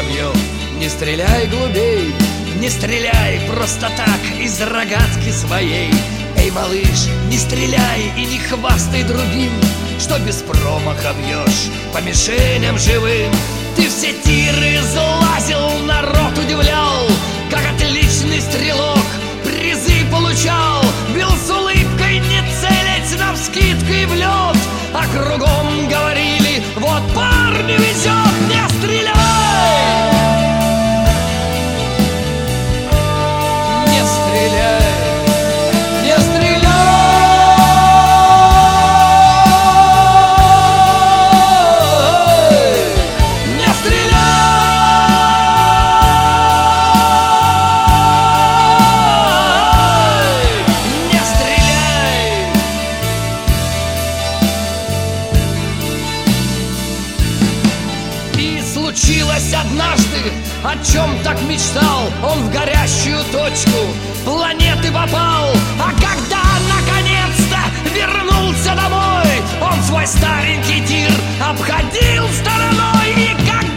собьет. Не стреляй глубей, не стреляй просто так из рогатки своей. Эй, малыш, не стреляй и не хвастай другим, что без промаха бьешь по мишеням живым. Ты все тиры залазил, народ удивлял, как отличный стрелок призы получал. Бил с улыбкой, не целясь навскидку и в лед, а кругом говорили: вот парню везет, не стреляй! Не стреляй! Не стреляй! Не стреляй! Не стреляй! И случилось однажды, о чем так мечтал. Он в горящую точку планеты попал. А когда наконец-то вернулся домой, он свой старенький тир обходил стороной. И как